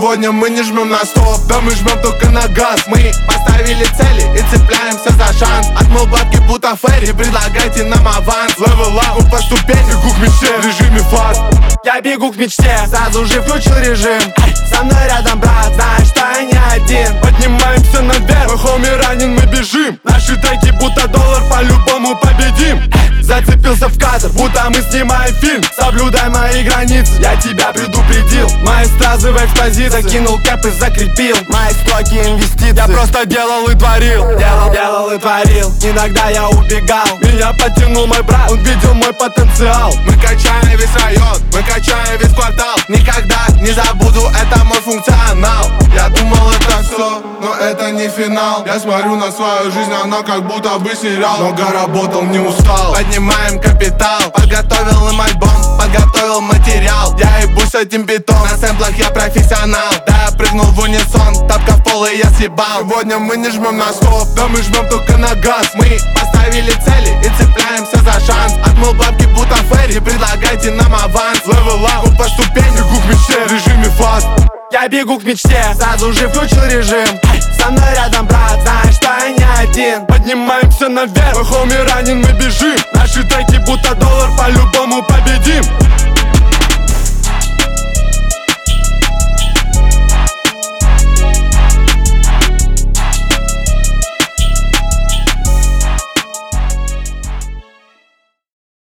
Сегодня мы не жмем на стоп, да мы жмем только на газ. Мы поставили цели и цепляемся за шанс. Отмыл бабки будто Ферри, предлагайте нам аванс. Level up, мы по ступени, бегу к мечте в режиме фаст. Я бегу к мечте, сразу же включил режим. Со мной рядом брат, знаешь, что я не один. Поднимаемся наверх, мой хоми ранен, мы бежим. Наши треки будто доллар, по-любому победим. Зацепился в кадр, будто мы снимаем фильм. Соблюдай мои границы, я тебя предупредил. Мои стразы в экспозиции, Закинул кэп и закрепил мои строки инвестиции. Я просто делал и творил, делал и творил. Иногда я убегал, меня подтянул мой брат, он видел мой потенциал. Мы качаем весь район, мы качаем весь квартал. Никогда не забуду, это мой функционал. Я думал это все, но это не финал. Я смотрю на свою жизнь, она как будто бы сериал. Много работал, не устал. Поднимаем капитал, подготовил им альбом, подготовил материал. Я ебусь с этим битом, на сэмплах я профессионал. Да, я прыгнул в унисон, тапка в пол и я съебал. Сегодня мы не жмем на стоп, да мы жмем только на газ. Мы поставили цели и цепляемся за шанс. Отмыл бабки будто Ферри, предлагайте нам аванс. Level up, мы по ступени, бегу к мечте в режиме фаст. я бегу к мечте, сразу же включил режим. Со мной рядом брат, знаешь, что я не один. Поднимаемся наверх, мой хоми ранен, мы бежим. Наши треки будто доллар, по-любому победим.